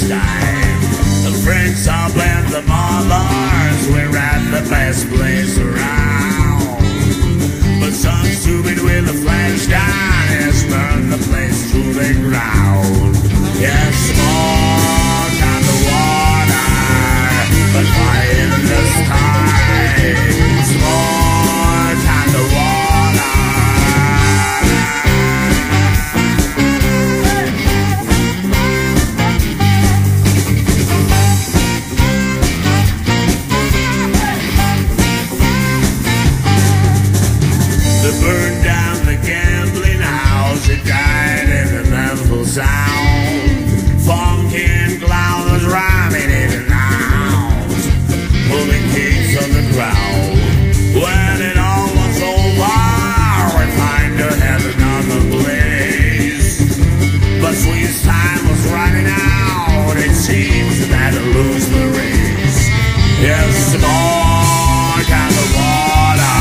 time. The friends up and the mothers were at the best place around. But some stupid with a flash gun has burned the place to the ground. Yes, smoke on the water, but fire in the sky. Smoke on the water. They burned down the gambling house. It died in a mental sound. Funky and clown was rhyming in and out, pulling cakes on the ground. When it all was over, we find her had another place. But Sweet's time was running out. It seems that I lose the race. Yes, more kind of water.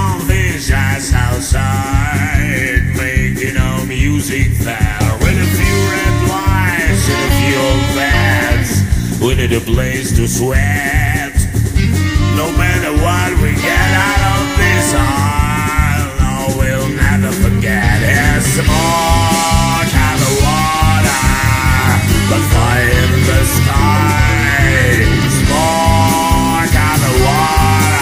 outside, making our music there. When it feels needed a place to sweat. No matter what we get out of this hall, no, we'll never forget. It's smoke and the water, the fire in the sky. Smoke and the water.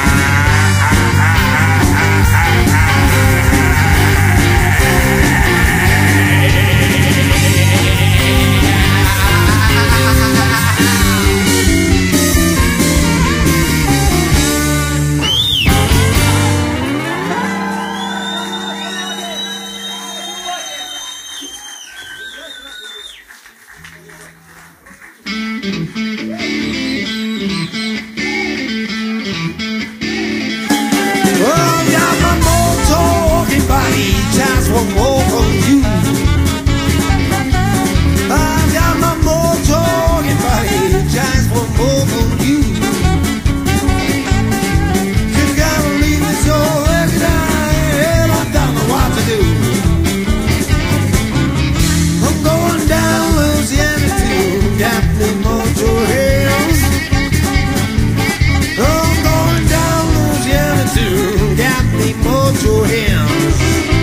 Just one more from you. I've got my more talking body. Just one more from you. Just gotta leave me so every night. I don't know what to do. I'm going down Louisiana to Captain Mojo Hills. I'm going down Louisiana to Captain Mojo Hills.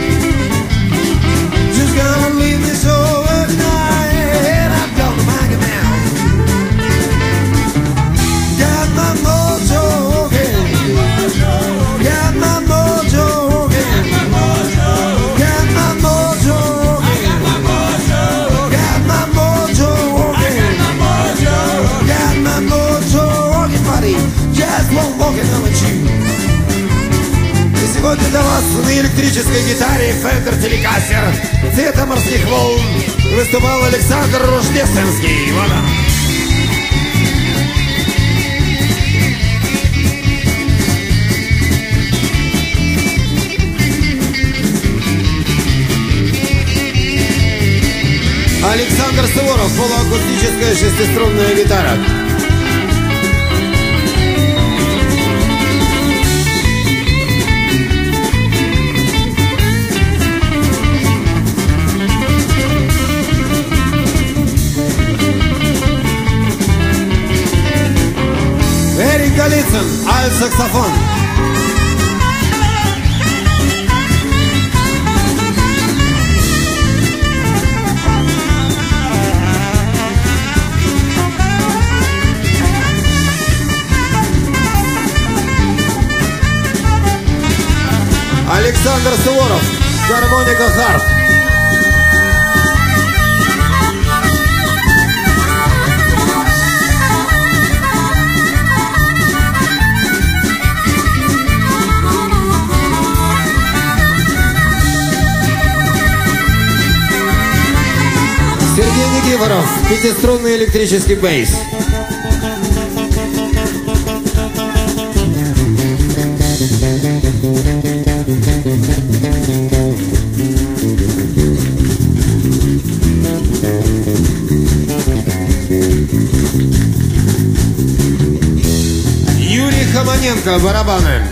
Gonna leave me so at night. I'm gonna make it now. Got my mojo again. Got my mojo again. Got my mojo again. Got my mojo again. Got my mojo again, buddy. Just won't walk it on with you. Сегодня для вас на электрической гитаре Fender Telecaster цвета морских волн выступал Александр Рождественский. Вот он. Александр Суворов, полуакустическая шестиструнная гитара. Эрик Голицын, альт-саксофон. Александр Суворов, гармоника харп. Сергей Никифоров, пятиструнный электрический бейс. Юрий Хаманенко, барабаны.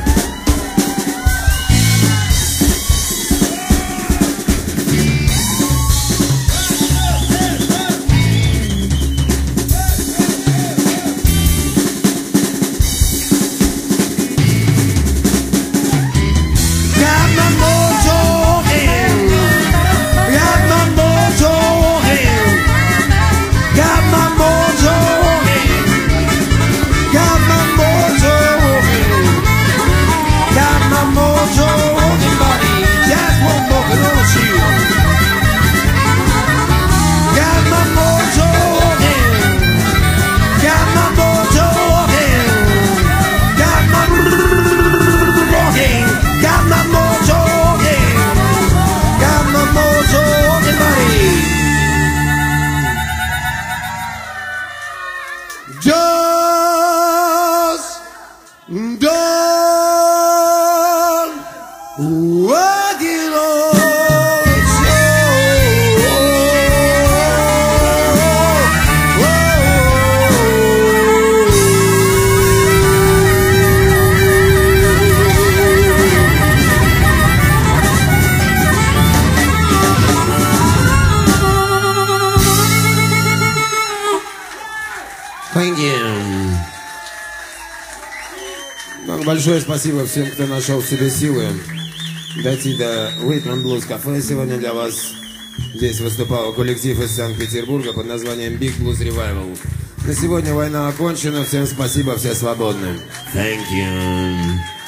Thank you. Большое спасибо всем, кто нашел в себе силы дойти до Rhythm Blues Cafe. Сегодня для вас здесь выступал коллектив из Санкт-Петербурга под названием Big Blues Revival. На сегодня война окончена. Всем спасибо, все свободны. Thank you.